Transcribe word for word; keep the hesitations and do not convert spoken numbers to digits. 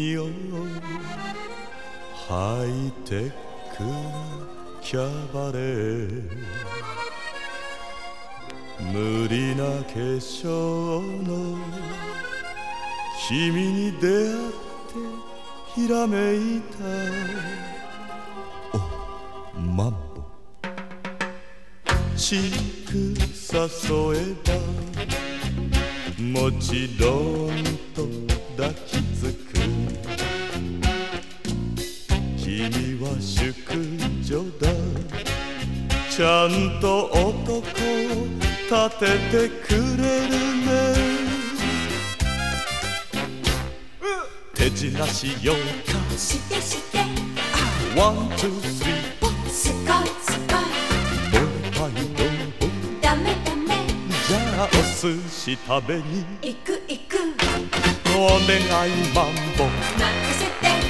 匂うハイテクなキャバレー、無理な化粧の君に出会ってひらめいた。おマンボちくさ添えばもちろんと抱きつく。君は淑女だ、ちゃんと男立ててくれるね。手品しようかしてしてワンツースリーすごいすごいもうはいどうダメダメじゃあお寿司食べに行く行くお願いマンボ任せて